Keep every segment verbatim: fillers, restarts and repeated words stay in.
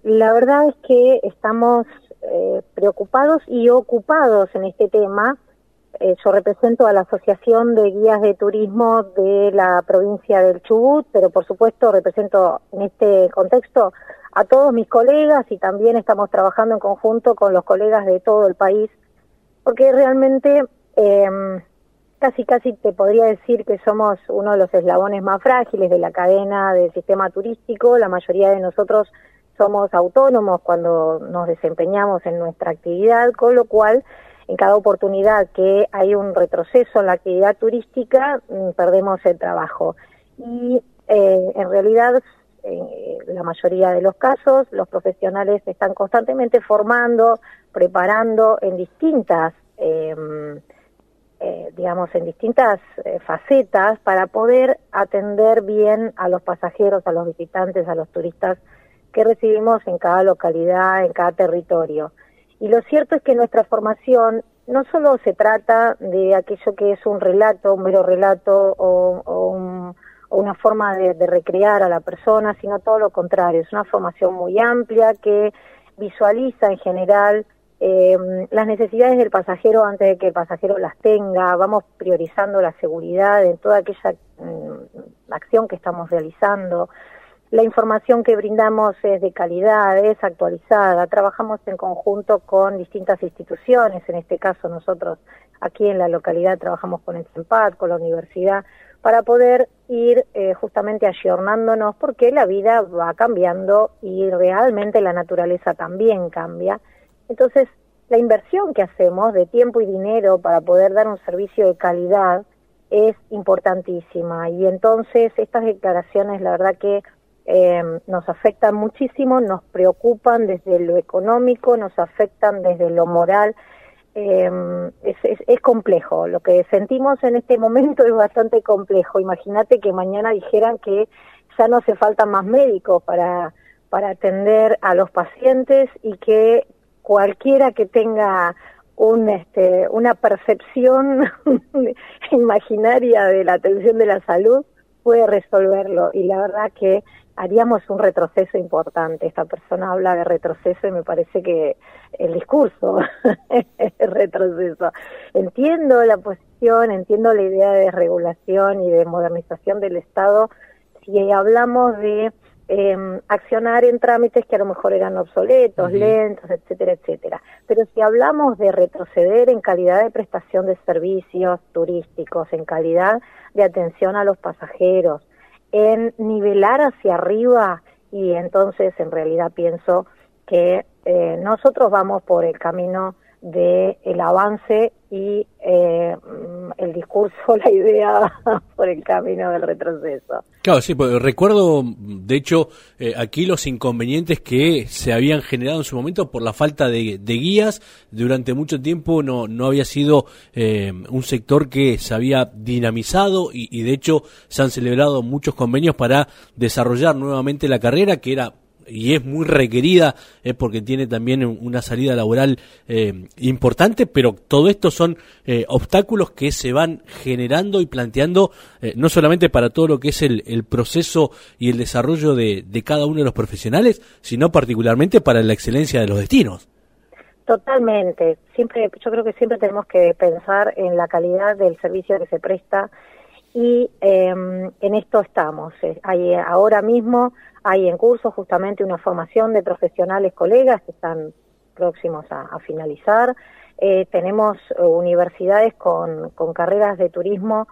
la verdad es que estamos eh, preocupados y ocupados en este tema. Eh, yo represento a la Asociación de Guías de Turismo de la provincia del Chubut, pero por supuesto represento en este contexto a todos mis colegas y también estamos trabajando en conjunto con los colegas de todo el país, porque realmente eh, casi casi te podría decir que somos uno de los eslabones más frágiles de la cadena del sistema turístico. La mayoría de nosotros somos autónomos cuando nos desempeñamos en nuestra actividad, con lo cual en cada oportunidad que hay un retroceso en la actividad turística, perdemos el trabajo. Y eh, en realidad, en la mayoría de los casos, los profesionales están constantemente formando, preparando en distintas, eh, eh, digamos, en distintas eh, facetas para poder atender bien a los pasajeros, a los visitantes, a los turistas que recibimos en cada localidad, en cada territorio. Y lo cierto es que nuestra formación no solo se trata de aquello que es un relato, un mero relato o, o, un, o una forma de, de recrear a la persona, sino todo lo contrario. Es una formación muy amplia que visualiza en general eh, las necesidades del pasajero antes de que el pasajero las tenga. Vamos priorizando la seguridad en toda aquella mm, acción que estamos realizando. La información que brindamos es de calidad, es actualizada. Trabajamos en conjunto con distintas instituciones, en este caso nosotros aquí en la localidad trabajamos con el CEMPAD, con la universidad, para poder ir eh, justamente ayornándonos, porque la vida va cambiando y realmente la naturaleza también cambia. Entonces, la inversión que hacemos de tiempo y dinero para poder dar un servicio de calidad es importantísima. Y entonces estas declaraciones, la verdad que Eh, nos afectan muchísimo, nos preocupan desde lo económico, nos afectan desde lo moral. Eh, es, es, es complejo, lo que sentimos en este momento es bastante complejo. Imagínate que mañana dijeran que ya no hace falta más médicos para, para atender a los pacientes y que cualquiera que tenga un, este, una percepción imaginaria de la atención de la salud puede resolverlo, y la verdad que haríamos un retroceso importante. Esta persona habla de retroceso y me parece que el discurso es retroceso. Entiendo la posición, entiendo la idea de regulación y de modernización del Estado si hablamos de eh, accionar en trámites que a lo mejor eran obsoletos, uh-huh. lentos, etcétera, etcétera. Pero si hablamos de retroceder en calidad de prestación de servicios turísticos, en calidad de atención a los pasajeros, en nivelar hacia arriba, y entonces en realidad pienso que eh, nosotros vamos por el camino de el avance y eh, el discurso, la idea por el camino del retroceso. Claro, sí, pues recuerdo, de hecho, eh, aquí los inconvenientes que se habían generado en su momento por la falta de, de guías. Durante mucho tiempo no, no había sido eh, un sector que se había dinamizado y, y de hecho se han celebrado muchos convenios para desarrollar nuevamente la carrera, que era y es muy requerida, es eh, porque tiene también una salida laboral eh, importante, pero todo esto son eh, obstáculos que se van generando y planteando eh, no solamente para todo lo que es el, el proceso y el desarrollo de, de cada uno de los profesionales, sino particularmente para la excelencia de los destinos. Totalmente. Siempre, yo creo que siempre tenemos que pensar en la calidad del servicio que se presta, y eh, en esto estamos. Eh, hay ahora mismo hay en curso justamente una formación de profesionales colegas que están próximos a, a finalizar. Eh, tenemos eh, universidades con, con carreras de turismo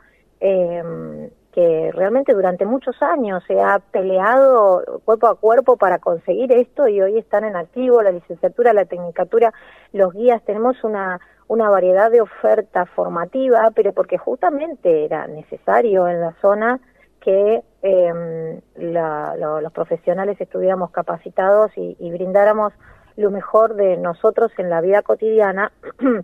eh, que realmente durante muchos años se ha peleado cuerpo a cuerpo para conseguir esto, y hoy están en activo la licenciatura, la tecnicatura, los guías. Tenemos una una variedad de oferta formativa, pero porque justamente era necesario en la zona que eh, la, lo, los profesionales estuviéramos capacitados y, y brindáramos lo mejor de nosotros en la vida cotidiana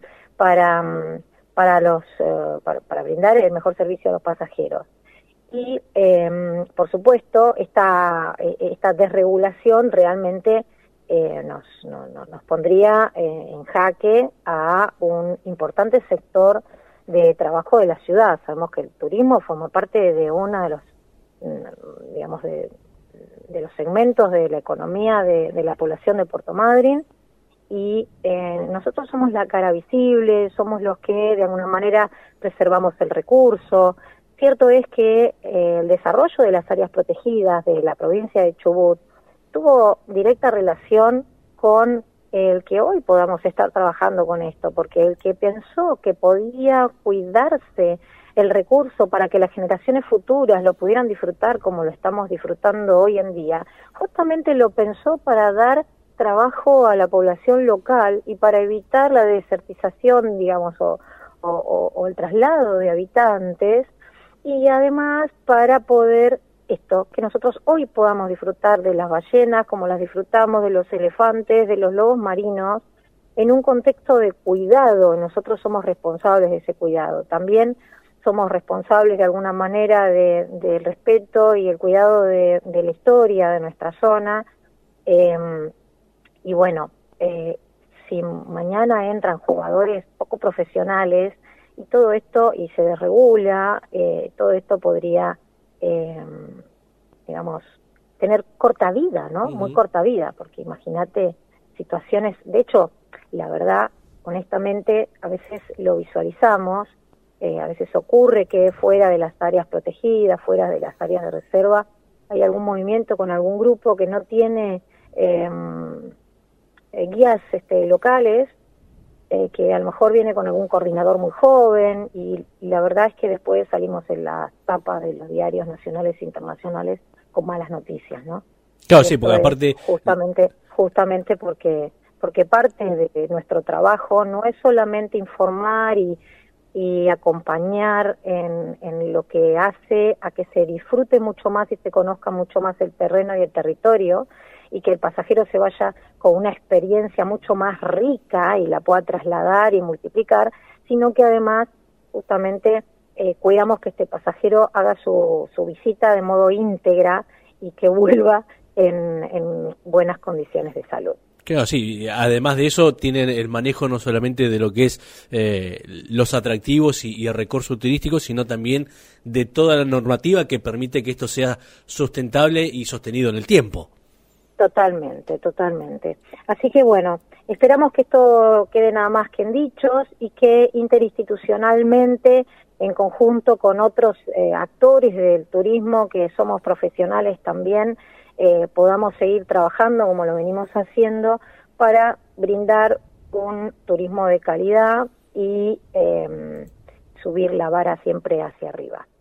para, para, los, uh, para, para brindar el mejor servicio a los pasajeros. Y, eh, por supuesto, esta, esta desregulación realmente Eh, nos, no, no, nos pondría eh, en jaque a un importante sector de trabajo de la ciudad. Sabemos que el turismo forma parte de uno de los, digamos, de de los segmentos de la economía de, de la población de Puerto Madryn, y eh, nosotros somos la cara visible, somos los que de alguna manera preservamos el recurso. Cierto es que eh, el desarrollo de las áreas protegidas de la provincia de Chubut tuvo directa relación con el que hoy podamos estar trabajando con esto, porque el que pensó que podía cuidarse el recurso para que las generaciones futuras lo pudieran disfrutar como lo estamos disfrutando hoy en día, justamente lo pensó para dar trabajo a la población local y para evitar la desertización, digamos, o, o, o, o el traslado de habitantes, y además para poder esto, que nosotros hoy podamos disfrutar de las ballenas como las disfrutamos, de los elefantes, de los lobos marinos, en un contexto de cuidado. Nosotros somos responsables de ese cuidado. También somos responsables de alguna manera de, del respeto y el cuidado de, de la historia de nuestra zona. Eh, y bueno, eh, si mañana entran jugadores poco profesionales y todo esto, y se desregula, eh, todo esto podría, eh, digamos, tener corta vida, ¿no? Uh-huh. Muy corta vida, porque imagínate situaciones, de hecho, la verdad, honestamente, a veces lo visualizamos, eh, a veces ocurre que fuera de las áreas protegidas, fuera de las áreas de reserva, hay algún movimiento con algún grupo que no tiene eh, guías este, locales, eh, que a lo mejor viene con algún coordinador muy joven, y, y la verdad es que después salimos en las tapas de los diarios nacionales e internacionales con malas noticias, ¿no? Claro, sí, porque aparte... Justamente, justamente porque, porque parte de nuestro trabajo no es solamente informar y, y acompañar en, en lo que hace a que se disfrute mucho más y se conozca mucho más el terreno y el territorio, y que el pasajero se vaya con una experiencia mucho más rica y la pueda trasladar y multiplicar, sino que además justamente eh, cuidamos que este pasajero haga su, su visita de modo íntegra y que vuelva en, en buenas condiciones de salud. Claro, sí, además de eso tienen el manejo no solamente de lo que es eh, los atractivos y, y el recurso turístico, sino también de toda la normativa que permite que esto sea sustentable y sostenido en el tiempo. Totalmente, totalmente. Así que bueno, esperamos que esto quede nada más que en dichos y que interinstitucionalmente, en conjunto con otros eh, actores del turismo que somos profesionales también, eh, podamos seguir trabajando como lo venimos haciendo para brindar un turismo de calidad y eh, subir la vara siempre hacia arriba.